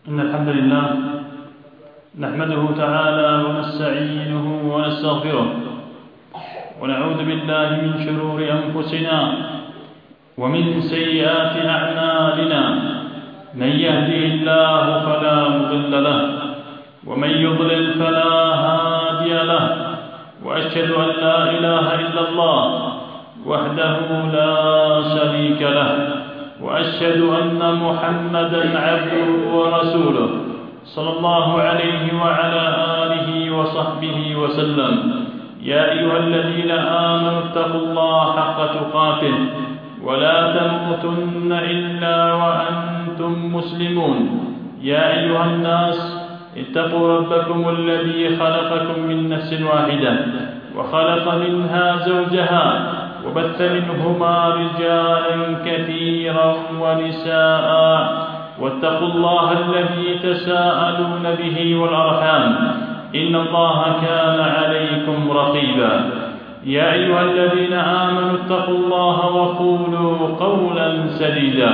إن الحمد لله نحمده تعالى ونستعينه ونستغفره ونعوذ بالله من شرور أنفسنا ومن سيئات أعمالنا. من يهده الله فلا مضل له ومن يضلل فلا هادي له، وأشهد أن لا إله إلا الله وحده لا شريك له، وأشهد أن محمدا عبده ورسوله صلى الله عليه وعلى آله وصحبه وسلم. يا أيها الذين آمنوا اتقوا الله حق تقاته ولا تموتن إلا وأنتم مسلمون. يا أيها الناس اتقوا ربكم الذي خلقكم من نفس واحدة وخلق منها زوجها وبث منهما رجالا كثيرا ونساء، واتقوا الله الذي تساءلون به والأرحام إن الله كان عليكم رقيبا. يا أيها الذين آمنوا اتقوا الله وقولوا قولا سديدا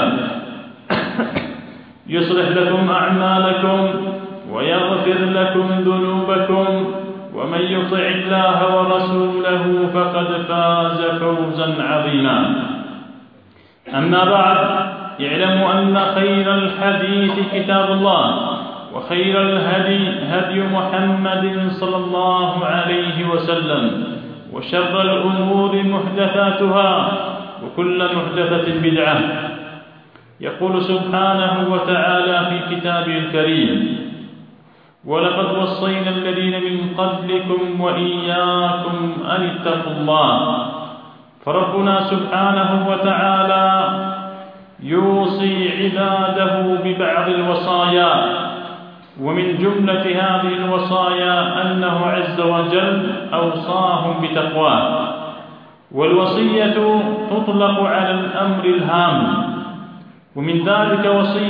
يصلح لكم أعمالكم ويغفر لكم ذنوبكم، ومن يطع الله ورسوله فقد فاز فوزا عظيما. أما بعد، اعلموا أن خير الحديث كتاب الله، وخير الهدي هدي محمد صلى الله عليه وسلم، وشر الأمور محدثاتها، وكل محدثة بدعة. يقول سبحانه وتعالى في كتابه الكريم: ولقد وصينا الذين من قبلكم وإياكم أن اتقوا الله. فربنا سبحانه وتعالى يوصي عباده ببعض الوصايا، ومن جملة هذه الوصايا أنه عز وجل أوصاهم بتقواه. والوصية تطلق على الأمر الهام، ومن ذلك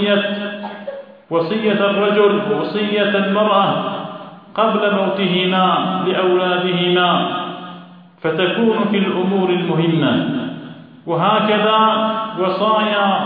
وصية الرجل ووصية المرأة قبل موتهما لأولادهما، فتكون في الأمور المهمة. وهكذا وصايا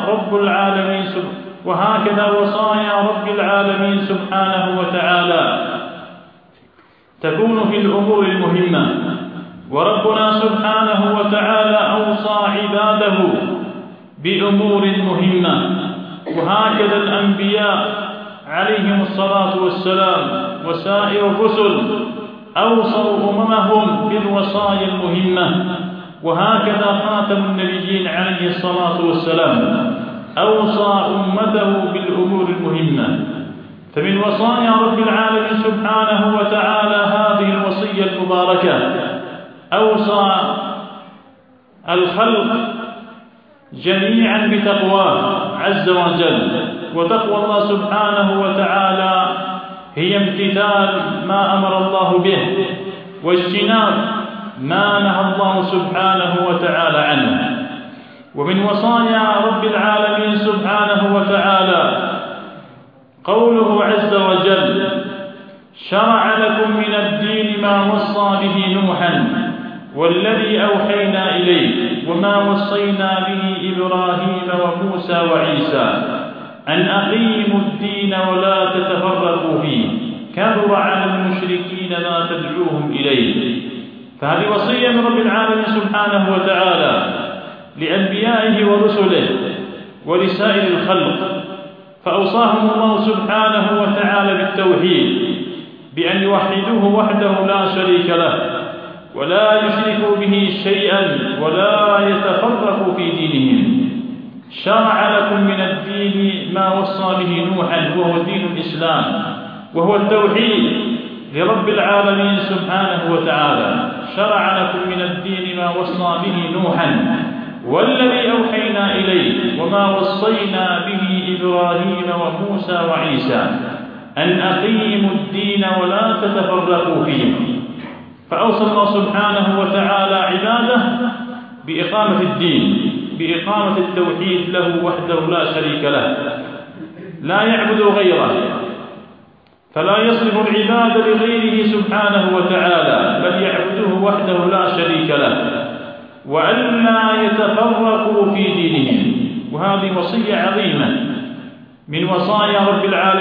رب العالمين سبحانه وتعالى تكون في الأمور المهمة. وربنا سبحانه وتعالى أوصى عباده بأمور مهمة، وهكذا الأنبياء عليهم الصلاة والسلام وسائر الرسل أوصوا أممهم بالوصايا المهمة، وهكذا خاتم النبيين عليه الصلاة والسلام أوصى أمته بالأمور المهمة. فمن وصايا رب العالمين سبحانه وتعالى هذه الوصية المباركة: أوصى الخلق جميعا بتقواه عز وجل. وتقوى الله سبحانه وتعالى هي امتثال ما أمر الله به، واجتناب ما نهى الله سبحانه وتعالى عنه. ومن وصايا رب العالمين سبحانه وتعالى قوله عز وجل: شرع لكم من الدين ما وصى به نوحا والذي أوحينا إليك وما وصينا به إبراهيم وموسى وعيسى أن أقيموا الدين ولا تتفرقوا فيه كبر على المشركين ما تدعوهم إليه. فهذه وصية من رب العالمين سبحانه وتعالى لأنبيائه ورسله ولسائر الخلق، فأوصاهم الله سبحانه وتعالى بالتوحيد، بأن يوحدوه وحده لا شريك له، ولا يشركوا به شيئا، ولا يتفرقوا في دينهم. شرع لكم من الدين ما وصى به نوحا، وهو دين الإسلام، وهو التوحيد لرب العالمين سبحانه وتعالى. شرع لكم من الدين ما وصى به نوحا والذي أوحينا إليه وما وصينا به إبراهيم وموسى وعيسى أن أقيموا الدين ولا تتفرقوا فيه. فأوصى الله سبحانه وتعالى عباده بإقامة الدين، بإقامة التوحيد له وحده لا شريك له، لا يعبد غيره، فلا يصرف العباد لغيره سبحانه وتعالى، بل يعبده وحده لا شريك له، وألا يتفرقوا في دينهم. وهذه وصية عظيمة من وصايا رب العالمين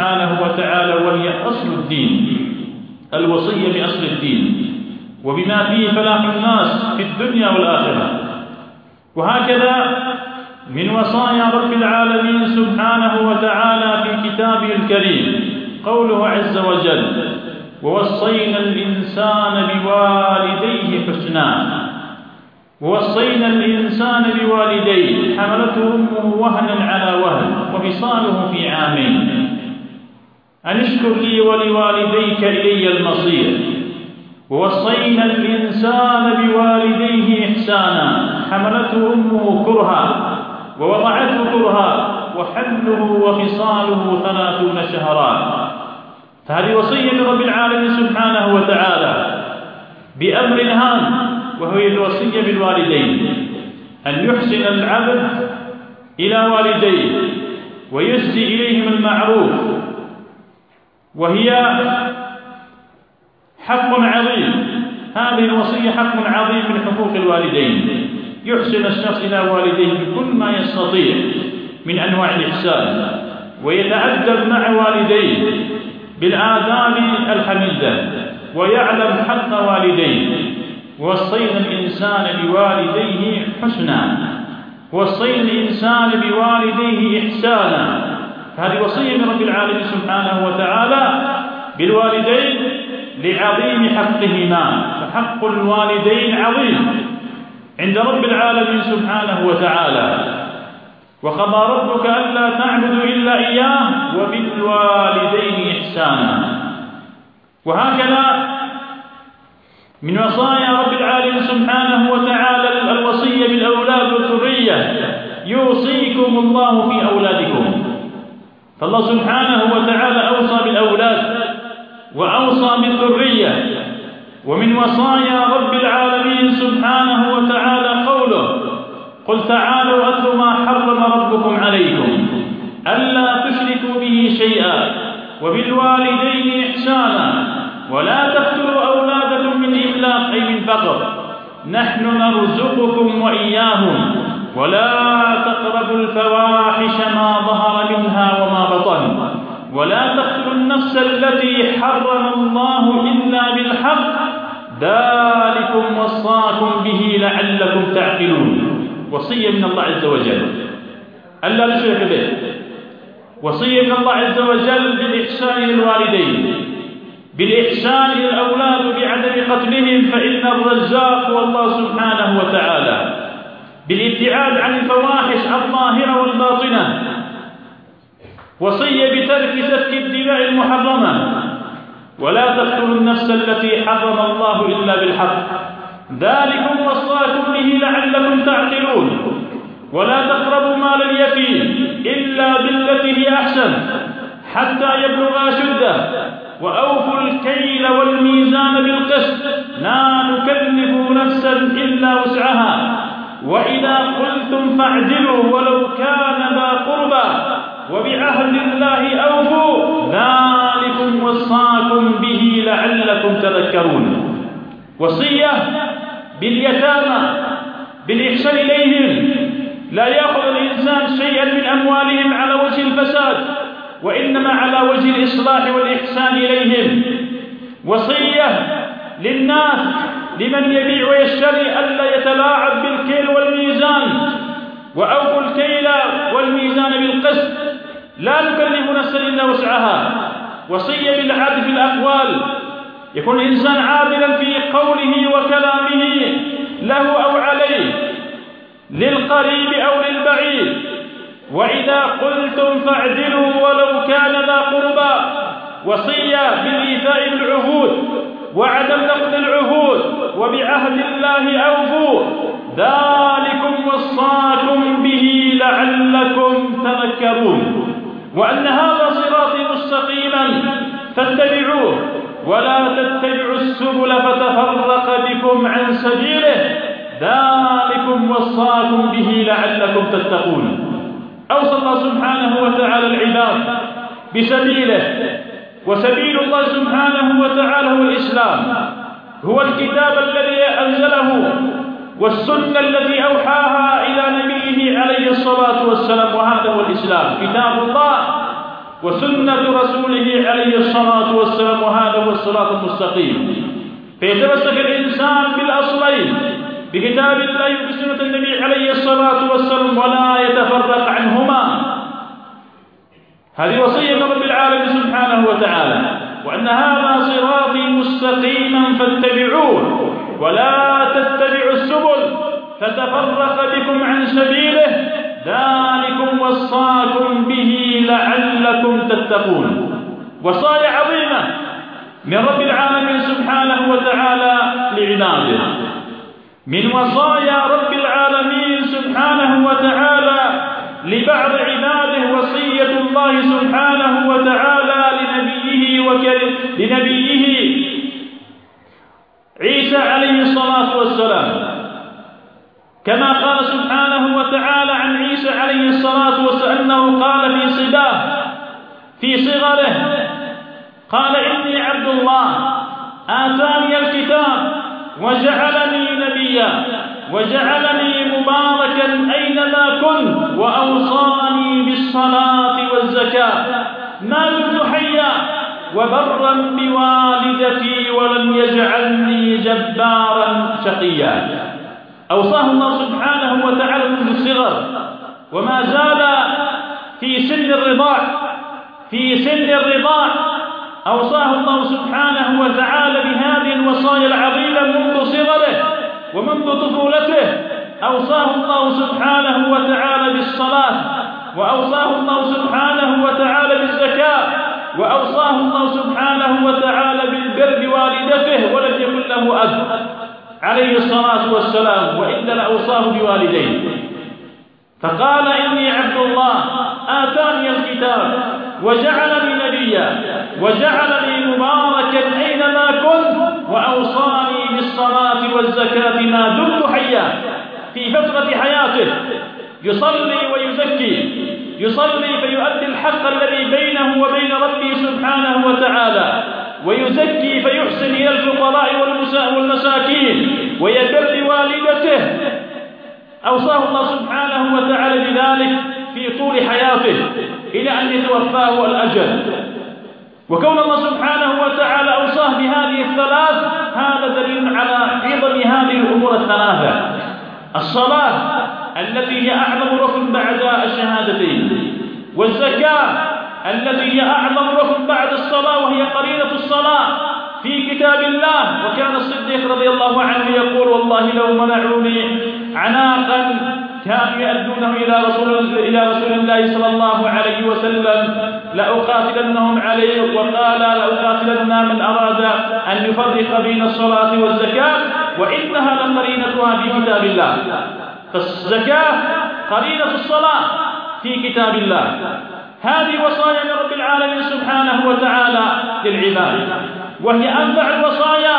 سبحانه وتعالى، وهي أصل الدين، الوصية بأصل الدين وبما فيه فلاح الناس في الدنيا والآخرة. وهكذا من وصايا رب العالمين سبحانه وتعالى في كتابه الكريم قوله عز وجل: ووصينا الإنسان بوالديه حسنا. ووصينا الإنسان بوالديه حملته أمه وهنا على وهن وفصاله في عامين أن اشكر لي ولوالديك إلي المصير. ووصينا الإنسان بوالديه إحسانا حملته أمه كرها ووضعته كرها وحمله وفصاله 30 شهرا. فهذه وصية من رب العالمين سبحانه وتعالى بأمر هام، وهي الوصية بالوالدين، أن يحسن العبد إلى والديه ويسدي إليهم المعروف، وهي حق عظيم. هذه الوصية حق عظيم من حقوق الوالدين، يحسن الشخص إلى والديه بكل ما يستطيع من أنواع الإحسان، ويتأدب مع والديه بالآداب الحميدة، ويعلم حق والديه. ووصينا الإنسان بوالديه حسنا، ووصينا الإنسان بوالديه إحسانا. هذه وصية من رب العالمين سبحانه وتعالى بالوالدين لعظيم حقهما، فحق الوالدين عظيم عند رب العالمين سبحانه وتعالى. وقضى ربك ألا تعبدوا إلا إياه وبالوالدين إحسانا. وهكذا من وصايا رب العالمين سبحانه وتعالى الوصية بالأولاد والذرية: يوصيكم الله في أولادكم. فالله سبحانه وتعالى أوصى بالأولاد وأوصى بالذرية. ومن وصايا رب العالمين سبحانه وتعالى قوله: قل تعالوا أتل ما حرم ربكم عليكم ألا تشركوا به شيئا وبالوالدين إحسانا ولا تقتلوا أولادكم من إملاق أي من فقر نحن نرزقكم وإياهم ولا تقربوا الفواحش ما ظهر منها وما بطن ولا تقتلوا النفس التي حرم الله إلا بالحق ذلكم وصاكم به لعلكم تعقلون. وصية من الله عز وجل ألا نشرك به، وصية من الله عز وجل بالإحسان للوالدين، بالإحسان للأولاد بعدم قتلهم فإن الرزاق هو الله سبحانه وتعالى، بالابتعاد عن الفواحش الظاهرة والباطنة. وصية بترك سفك الدماء المحرمة، ولا تقتلوا النفس التي حرم الله إلا بالحق ذلكم وصاكم به لعلكم تعقلون. ولا تقربوا مال اليتيم إلا بالتي هي أحسن حتى يبلغ أشده وأوفوا الكيل والميزان بالقسط لا نكلف نفسا إلا وسعها وإذا قلتم فاعدلوا ولو كان ذا قربى وبعهد الله أوفوا ذلكم وصاكم به لعلكم تذكرون. وصية باليتامى بالإحسان إليهم، لا يأخذ الإنسان شيئا من أموالهم على وجه الفساد وإنما على وجه الإصلاح والإحسان إليهم. وصية للناس لمن يبيع ويشتري ألا يتلاعب بالكيل والميزان وأوفوا الكيل والميزان بالقسط لا نكلف نفسا إلا وسعها. وصية بالعدل في الأقوال، يكون الإنسان عادلا في قوله وكلامه له أو عليه للقريب أو للبعيد. وإذا قلتم فاعدلوا ولو كان ذا قربى. وصية بالإيفاء بالعهود وعدم نقض العهود وبعهد الله أوفوا ذلكم وصاكم به لعلكم تذكرون. وأن هذا صراطي مستقيما فاتبعوه ولا تتبعوا السبل فتفرق بكم عن سبيله ذلكم وصاكم به لعلكم تتقون. أوصى الله سبحانه وتعالى العباد بسبيله، وسبيل الله سبحانه وتعالى هو الإسلام، هو الكتاب الذي أنزله والسنة التي أوحاها إلى نبيه عليه الصلاة والسلام، وهذا هو الإسلام. كتاب الله وسنة رسوله عليه الصلاة والسلام، وهذا هو الصراط المستقيم. فيتمسك الإنسان بالأصلين، بكتاب الله وبسنة النبي عليه الصلاة والسلام، ولا يتفرق عنهما. هذه وصية من رب العالمين سبحانه وتعالى، وأن هذا صراطي مستقيما فاتبعوه ولا تتبعوا السبل فتفرق بكم عن سبيله، ذلكم وصاكم به لعلكم تتقون. وصايا عظيمة من رب العالمين سبحانه وتعالى لعباده. من وصايا رب العالمين سبحانه وتعالى لبعض عباده وصية الله سبحانه وتعالى لنبيه عيسى عليه الصلاة والسلام، كما قال سبحانه وتعالى عن عيسى عليه الصلاة والسلام أنه قال في صباه في صغره، قال إني عبد الله آتاني الكتاب وجعلني نبيا وجعلني مباركا أينما كنت وأوصاني بالصلاة والزكاة ما دمت حيا وبرا بوالدتي ولم يجعلني جبارا شقيا. أوصاه الله سبحانه وتعالى منذ الصغر، وما زال في سن الرضاع أوصاه الله سبحانه وتعالى بهذه الوصايا العظيمة منذ صغره ومنذ طفولته. أوصاه الله سبحانه وتعالى بالصلاة، وأوصاه الله سبحانه وتعالى بالزكاة، وأوصاه الله سبحانه وتعالى بالبر بوالدته ولم يكن له أب عليه الصلاة والسلام، وإلا لأوصاه بوالديه. فقال إني عبد الله آتاني الكتاب وجعلني نبيا وجعلني مباركا أينما كنت وأوصاني بالصلاة والزكاة ما دمت حيا. في فترة حياته يصلي ويزكي، يصلي فيؤدي الحق الذي بينه وبين ربه سبحانه وتعالى، ويزكي فيحسن إلى الفقراء والمساكين ويبر بوالدته. أوصاه الله سبحانه وتعالى بذلك في طول حياته إلى أن يتوفاه الأجل. وكون الله سبحانه وتعالى أوصاه بهذه الثلاث هذا دليل على عظم هذه الأمور الثلاثة: الصلاة التي هي أعظم ركن بعد الشهادتين، والزكاة التي هي أعظم ركن بعد الصلاة وهي قرينة الصلاة في كتاب الله. وكان الصديق رضي الله عنه يقول: والله لو منعوني عناقا كانوا يؤدونه إلى رسول الله صلى الله عليه وسلم لأقاتلنهم عليه، وقال: لأقاتلن من أراد أن يفرق بين الصلاة والزكاة، وإنها لقرينتها في كتاب الله. فالزكاة قرينة الصلاة في كتاب الله. هذه وصايا من رب العالمين سبحانه وتعالى للعباد، وهي أنفع الوصايا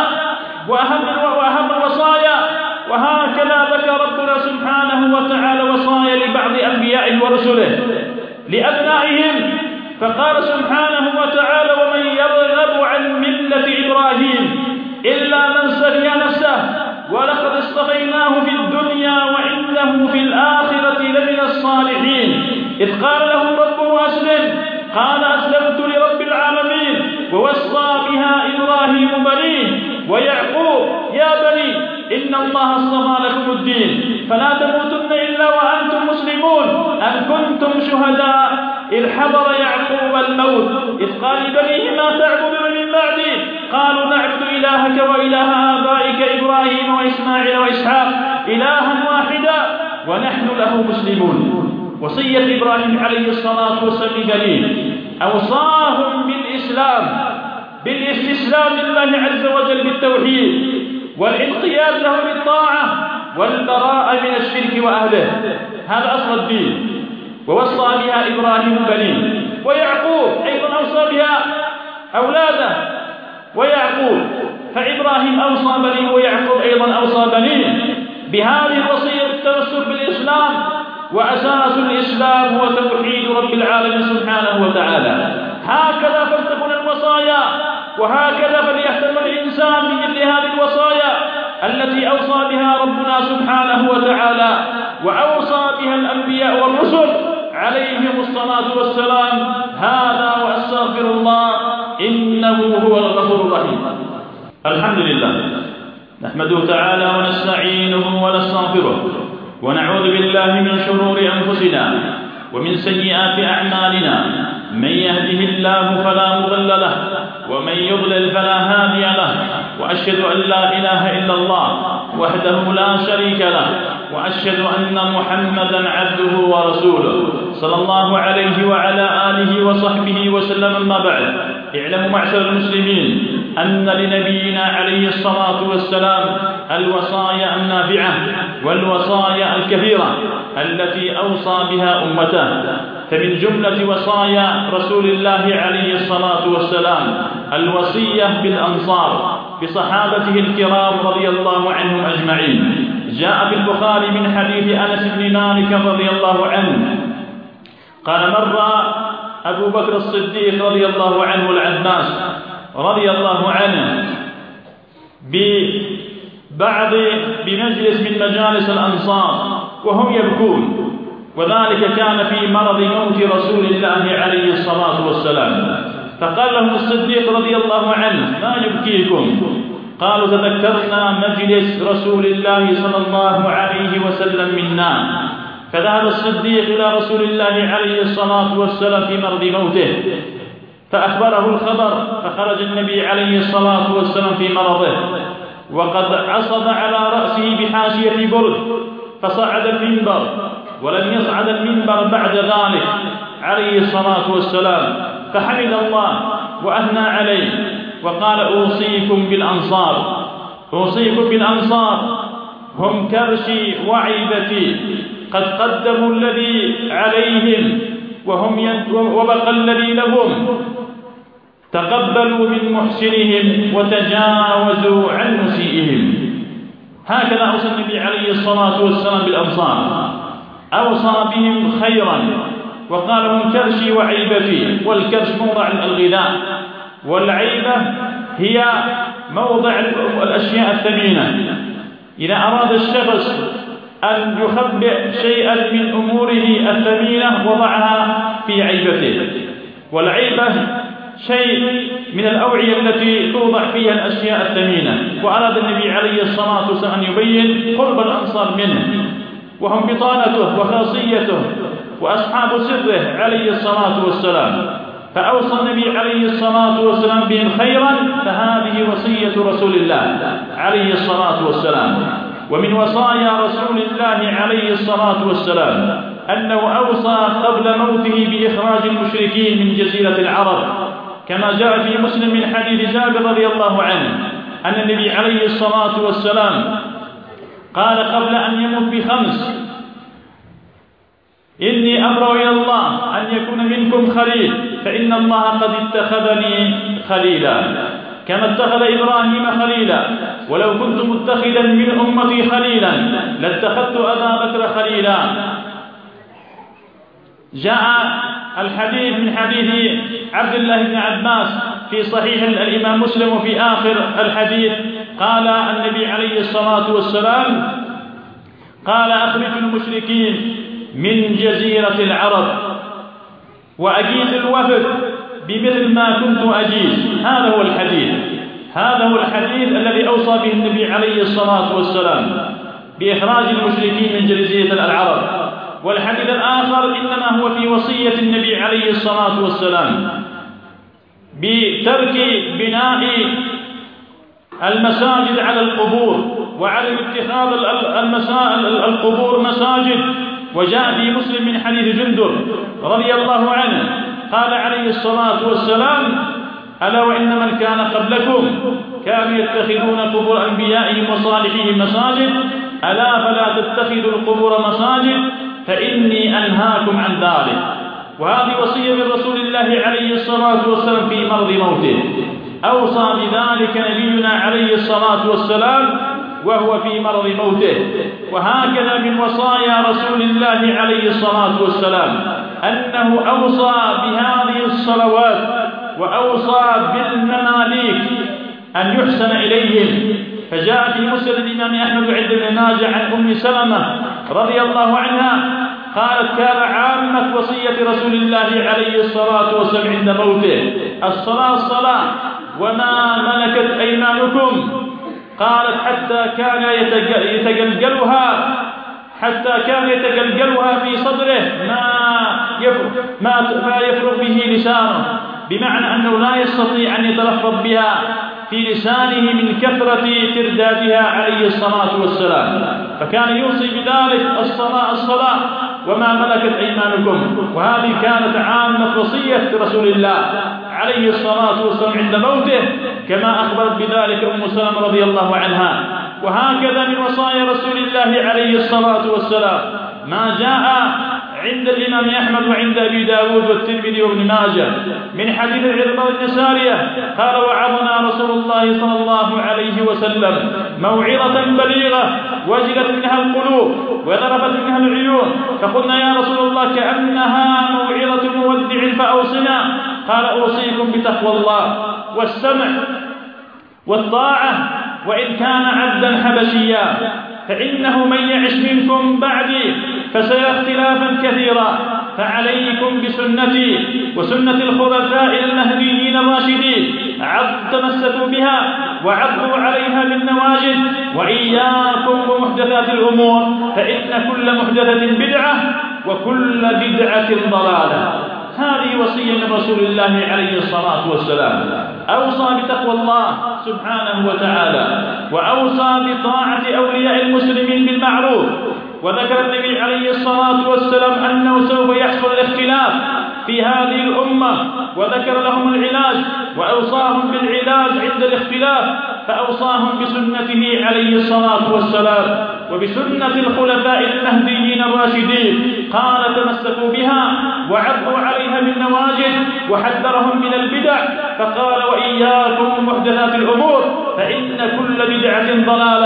وأهم الوصايا. وهكذا ذكر ربنا سبحانه وتعالى وصايا لبعض أنبيائه ورسله لأبنائهم، فقال سبحانه وتعالى: ومن يرغب عن ملة إبراهيم إلا من سفه نفسه ولقد اصطفيناه في الدنيا وإنه في الآخرة لمن الصالحين. إذ قال له ربه أسلم قال: أسلمت لرب العالمين. ووصى بها إبراهيم بنيه ويعقوب: يا بني إن الله اصطفى لكم الدين فلا تموتن إلا وأنتم مسلمون. أم كنتم شهداء إذ حضر يعقوب الموت إذ قال لبنيه: ما تعبدون من بعدي؟ قالوا: نعبد إلهك وإله آبائك إبراهيم وإسماعيل وإسحاق إلها واحدا ونحن له مسلمون. وصية إبراهيم عليه الصلاة والسلام دليل أوصاهم بالاستسلام لله عز وجل بالتوحيد والانقياد له بالطاعة والبراءة من الشرك وأهله. هذا أصل الدين. ووصى بها إبراهيم بنيه، ويعقوب أيضا أوصى بها أولاده ويعقوب، فإبراهيم أوصى بنيه ويعقوب أيضا أوصى بنيه بهذه الوصية بالتمسك بالإسلام. وأساس الإسلام هو توحيد رب العالمين سبحانه وتعالى. هكذا فلتكن الوصايا، وهكذا فليهتم الإنسان بمثل هذه الوصايا التي أوصى بها ربنا سبحانه وتعالى وأوصى بها الأنبياء والرسل عليهم الصلاة والسلام: هذا وأستغفر الله إنه هو الغفور الرحيم. الحمد لله، نحمده تعالى ونستعينه ونستغفره، ونعوذ بالله من شرور أنفسنا ومن سيئات أعمالنا. من يهده الله فلا مضل له، ومن يضلل فلا هادي له، وأشهد أن لا إله إلا الله وحده لا شريك له، وأشهد أن محمدا عبده ورسوله صلى الله عليه وعلى آله وصحبه وسلم. أما بعد، اعلموا معشر المسلمين أن لنبينا عليه الصلاة والسلام الوصايا النافعة والوصايا الكثيرة التي أوصى بها أمته. فمن جملة وصايا رسول الله عليه الصلاة والسلام الوصية بالأنصار بصحابته الكرام رضي الله عنهم أجمعين. جاء في البخاري من حديث أنس بن مالك رضي الله عنه قال: مر أبو بكر الصديق رضي الله عنه العباس رضي الله عنه بمجلس من مجالس الأنصار وهم يبكون، وذلك كان في مرض موت رسول الله عليه الصلاة والسلام. فقال لهم الصديق رضي الله عنه: ما يبكيكم؟ قالوا: تذكرنا مجلس رسول الله صلى الله عليه وسلم منا. فذهب الصديق إلى رسول الله عليه الصلاة والسلام في مرض موته فأخبره الخبر، فخرج النبي عليه الصلاة والسلام في مرضه وقد عصب على رأسه بحاشية برد، فصعد المنبر ولم يصعد المنبر بعد ذلك عليه الصلاة والسلام، فحمد الله وأثنى عليه وقال: أوصيكم بالأنصار، أوصيكم بالأنصار، هم كرشي وعيبتي، قد قدموا الذي عليهم وبقى الذي لهم، تقبلوا من محسنهم وتجاوزوا عن مسيئهم. هكذا أوصى النبي عليه الصلاة والسلام بالأنصار، أوصى بهم خيرا وقال: هم كرشي وعيبتي. والكرش موضع الغذاء، والعيبة هي موضع الأشياء الثمينة. إذا أراد الشخص أن يخبئ شيئا من أموره الثمينة وضعها في عيبته، والعيبة شيء من الأوعية التي توضع فيها الأشياء الثمينة. وأراد النبي عليه الصلاة والسلام أن يبين قرب الأنصار منه، وهم بطانته وخاصيته وأصحاب سره عليه الصلاة والسلام. فأوصى النبي عليه الصلاة والسلام بهم خيرا، فهذه وصية رسول الله عليه الصلاة والسلام. ومن وصايا رسول الله عليه الصلاة والسلام أنه أوصى قبل موته بإخراج المشركين من جزيرة العرب، كما جاء في مسلم من حديث جابر رضي الله عنه أن النبي عليه الصلاة والسلام قال قبل أن يموت ب5: إني أبرأ إلى الله أن يكون منكم خليل، فإن الله قد اتخذني خليلا كما اتخذ إبراهيم خليلا، ولو كنت متخذا من أمتي خليلا لاتخذت أبا بكر خليلا. جاء الحديث من حديث عبد الله بن عباس في صحيح الإمام مسلم، وفي آخر الحديث قال النبي عليه الصلاة والسلام: قال: أخرجوا المشركين من جزيرة العرب وأجيز الوفد بمثل ما كنت أجيز. هذا هو الحديث، هذا هو الحديث الذي أوصى به النبي عليه الصلاة والسلام بإخراج المشركين من جزيرة العرب. والحديث الآخر إنما هو في وصية النبي عليه الصلاة والسلام بترك بناء المساجد على القبور وعلى اتخاذ القبور مساجد. وجاء في مسلم من حديث جندب رضي الله عنه قال عليه الصلاة والسلام: ألا وإن من كان قبلكم كانوا يتخذون قبور أنبيائهم وصالحين مساجد، ألا فلا تتخذوا القبور مساجد فإني أنهاكم عن ذلك. وهذه وصية من رسول الله عليه الصلاة والسلام في مرض موته، أوصى بذلك نبينا عليه الصلاة والسلام وهو في مرض موته. وهكذا من وصايا رسول الله عليه الصلاة والسلام أنه أوصى بهذه الصلوات وأوصى بالمماليك أن يحسن إليهم. فجاء في مسند الإمام أحمد عند ابن ماجه عن أم سلمة رضي الله عنها قالت كان عامة وصية رسول الله عليه الصلاة والسلام عند موته الصلاة الصلاة وما ملكت أيمانكم. قالت حتى كان يتجلجلها في صدره ما يفرغ به لسانه، بمعنى أنه لا يستطيع أن يتلفظ بها في لسانه من كثرة تردادها عليه الصلاة والسلام، فكان يوصي بذلك الصلاة وما ملكت أيمانكم. وهذه كانت عامة وصية رسول الله عليه الصلاة والسلام عند موته، كما أخبرت بذلك أم سلمة رضي الله عنها. وهكذا من وصايا رسول الله عليه الصلاة والسلام ما جاء عند الإمام أحمد وعند أبي داود والترمذي وابن ماجه من حديث العرباض بن سارية قال وعظنا رسول الله صلى الله عليه وسلم موعظة بليغة وجلت منها القلوب وذرفت منها العيون، فقلنا يا رسول الله كأنها موعظة مودع فأوصنا. قال أوصيكم بتقوى الله والسمع والطاعة وإن كان عبدا حبشيا، فإنه من يعش منكم بعدي فسيرى اختلافا كثيرا، فعليكم بسنتي وسنة الخلفاء المهديين الراشدين تمسكوا بها وعضوا عليها بالنواجذ، وإياكم ومحدثات الأمور فإن كل محدثة بدعة وكل بدعة ضلالة. هذه وصية من رسول الله عليه الصلاة والسلام، أوصى بتقوى الله سبحانه وتعالى، وأوصى بطاعة أولياء المسلمين بالمعروف. وذكر النبي عليه الصلاة والسلام أنه سوف يحصل الاختلاف في هذه الأمة، وذكر لهم العلاج وأوصاهم بالعلاج عند الاختلاف، فأوصاهم بسنته عليه الصلاة والسلام وبسنة الخلفاء المهديين الراشدين، قال تمسكوا بها وعضوا عليها بالنواجذ، وحذرهم من البدع فقال وإياكم ومحدثات الأمور فإن كل بدعة ضلالة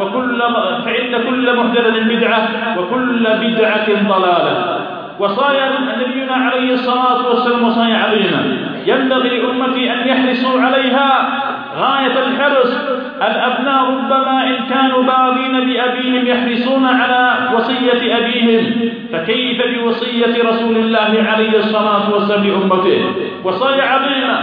فإن كل محدثة بدعة وكل بدعة ضلالة. وصايا نبينا عليه الصلاة والسلام وصايا عظيمة ينبغي لأمتي أن يحرصوا عليها غاية الحرص. الأبناء ربما إن كانوا باغين بأبيهم يحرصون على وصية أبيهم، فكيف بوصية رسول الله عليه الصلاة والسلام لأمته؟ وصايا عظيمة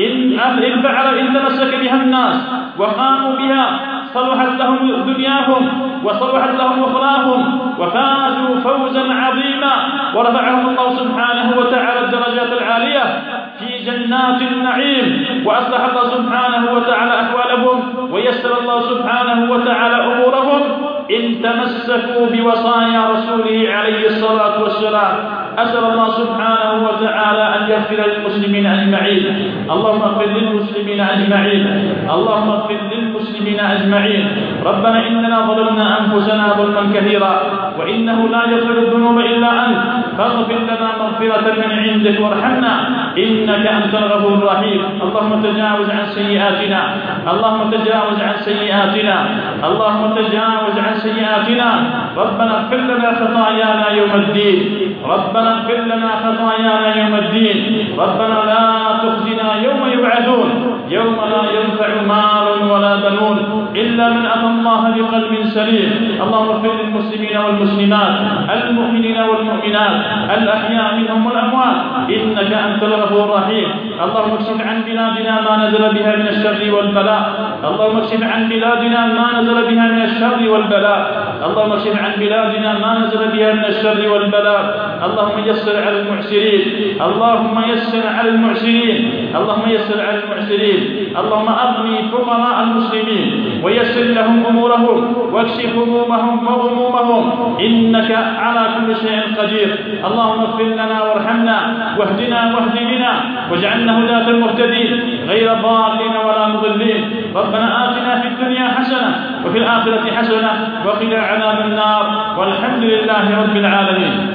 إن تمسك بها الناس وقاموا بها صلحت لهم دنياهم وصلحت لهم أخراهم وفازوا فوزا عظيما، ورفعهم الله سبحانه وتعالى الدرجات العالية في جنات النعيم، وأصلح الله سبحانه وتعالى أحوالهم ويسر الله سبحانه وتعالى أمورهم إن تمسكوا بوصايا رسوله عليه الصلاة والسلام. أسأل الله سبحانه وتعالى أن يغفر للمسلمين أجمعين. اللهم اغفر للمسلمين أجمعين، اللهم اغفر للمسلمين أجمعين. ربنا إننا ظلمنا أنفسنا ظلما كثيرا وإنه لا يغفر الذنوب إلا أنت، فاغفر لنا مغفرة من عندك وارحمنا إنك أنت الغفور الرحيم. اللهم تجاوز عن سيئاتنا، اللهم تجاوز عن سيئاتنا، اللهم تجاوز عن سيئاتنا. ربنا اغفر لنا خطايانا يوم الدين، ربنا اغفر لنا خطايانا يوم الدين. ربنا لا تخزنا يوم يبعثون، يوم لا ينفع مال ولا بنون إلا من أتى الله بقلب سليم. اللهم اغفر للمسلمين والمسلمات المؤمنين والمؤمنات الأحياء منهم والأموات إنك أنت الغفور الرحيم. اللهم اكشف عن بلادنا ما نزل بها من الشر والبلاء، اللهم اكشف عن بلادنا ما نزل بها من الشر والبلاء، اللهم اكشف عن بلادنا ما نزل بها من الشر والبلاء. اللهم يسر على المعسرين، اللهم يسر على المعسرين، اللهم يسر على المعسرين. اللهم أغني فقراء المسلمين ويسر لهم أمورهم واكشف همومهم وغمومهم إنك على كل شيء قدير. اللهم اغفر لنا وارحمنا واهدنا واهد بنا واجعلنا هداة المهتدين غير ضالين ولا مضلين. ربنا آتنا في الدنيا حسنة وفي الآخرة حسنة وقنا عذاب النار، والحمد لله رب العالمين.